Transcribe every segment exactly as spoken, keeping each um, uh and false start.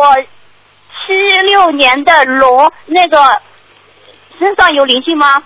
我七六年的龙，那个身上有灵性吗？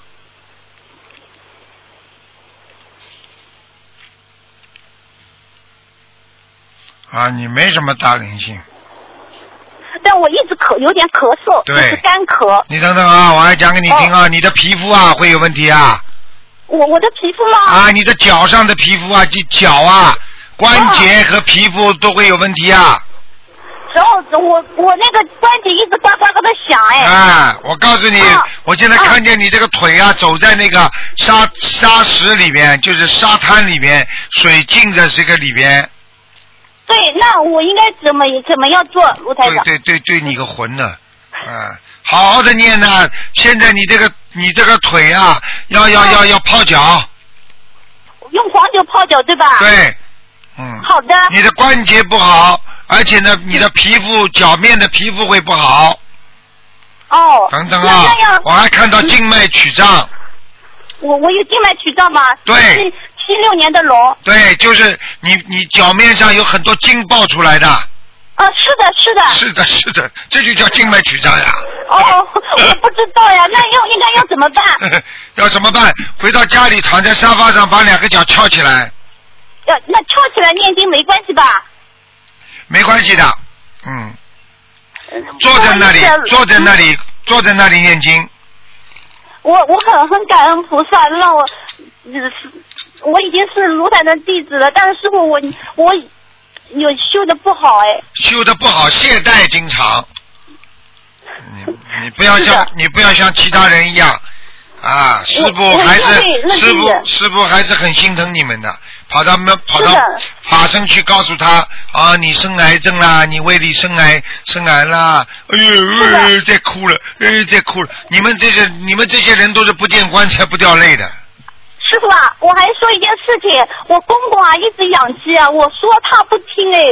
啊，你没什么大灵性。 但我一直咳，有点咳嗽，就是干咳。 你等等啊，我还讲给你听啊，哦、你的皮肤啊会有问题啊。 我我的皮肤吗？ 啊，你的脚上的皮肤啊，及脚啊，关节和皮肤都会有问题啊。 然后我我那个关节一直呱呱呱的响哎。 啊，我告诉你， 啊、 我现在看见你这个腿啊，走在那个沙沙石里面，就是沙滩里面，水浸着这个里边。 对，那我应该怎么怎么样做，卢台长？ 对对对，对你个魂呢！啊，好好的念呢、啊。现在你这个你这个腿啊，要要要要泡脚。 用黄酒泡脚对吧？ 对，嗯。 好的。 你的关节不好，而且呢，你的皮肤脚面的皮肤会不好。 哦。 等等啊，我还看到静脉曲张。 我我有静脉曲张吗？ 对。 七六年的龙。 对，就是你你脚面上有很多筋爆出来的。 啊，是的，是的。 是的，是的，这就叫静脉曲张呀。 哦，我不知道呀，那要应该要怎么办？ 要怎么办？回到家里躺在沙发上，把两个脚翘起来。 要那翘起来念经没关系吧？ 没关系的，嗯。坐在那里，坐在那里，坐在那里念经。 我我很很感恩菩萨，让我，我已经是卢台的弟子了，但是师傅我我有修的不好哎。 修的不好，懈怠经常。你你不要像你不要像其他人一样啊！师傅还是师傅师傅还是很心疼你们的，跑到们跑到法身去告诉他啊，你生癌症啦，你胃里生癌生癌啦，哎呦哎呦在哭了，哎在哭了。你们这些你们这些人都是不见棺材不掉泪的。 师傅啊，我还说一件事情，我公公啊一直养鸡啊，我说他不听哎，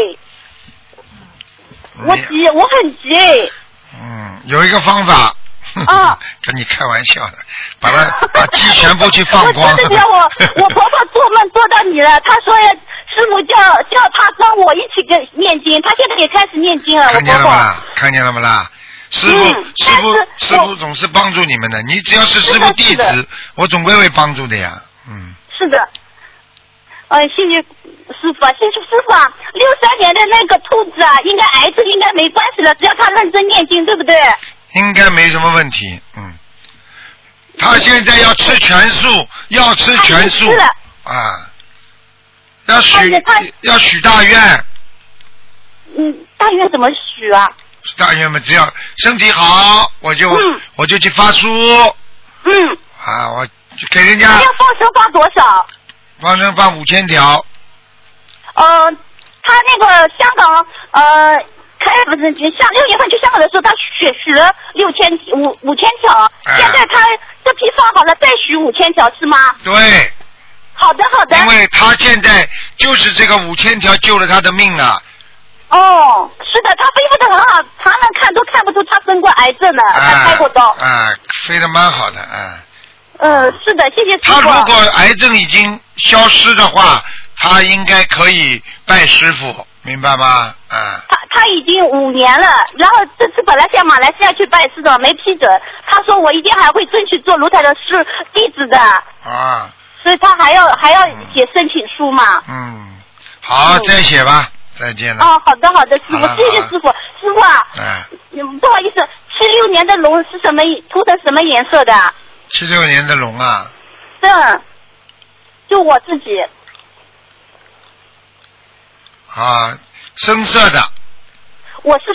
我急，我很急哎。 嗯，有一个方法。 啊， 跟你开玩笑的，把它把鸡全部去放光。 我真的叫我我婆婆做梦做到你了，她说师傅叫叫她跟我一起跟念经，她现在也开始念经了。 看见了吗？看见了吗啦？师傅、嗯、师傅师傅总是帮助你们的，你只要是师傅弟子，我总归会帮助的呀。嗯。 是的。呃，谢谢师傅啊，谢谢师傅啊！六三年的那个兔子啊，应该癌症应该没关系了，只要他认真念经，对不对？ 应该没什么问题，嗯。他现在要吃全素，要吃全素啊，要许要许大愿。 嗯，大愿怎么许啊？ 大愿嘛，只要身体好，我就、嗯、我就去发书。 嗯。 啊，我就给人家。 要放生放多少？ 放生放五千条。 呃，他那个香港呃。开不是像六月份去香港的时候，他许许了六千五五千条，哎、现在他这批放好了，再许五千条是吗？ 对。 好的好的。因为他现在就是这个五千条救了他的命啊。 哦，是的，他恢复的很好，常人看都看不出他生过癌症的，他、哎、开过刀。 啊，飞得蛮好的，啊。 嗯，是的，谢谢师傅。 他如果癌症已经消失的话，他应该可以拜师傅。明白吗？啊。 他他已经五年了，然后这次本来向马来西亚去拜师的，没批准。他说我一定还会争取做卢台的师弟子的。啊。所以他还要还要写申请书嘛。 嗯。好，再写吧，再见了。 哦，好的好的，师傅，谢谢师傅。师傅啊。 哎。 不好意思，七六年的龙是什么涂成什么颜色的？ 七六年的龙啊。 嗯。就我自己。 啊，深色的。 我是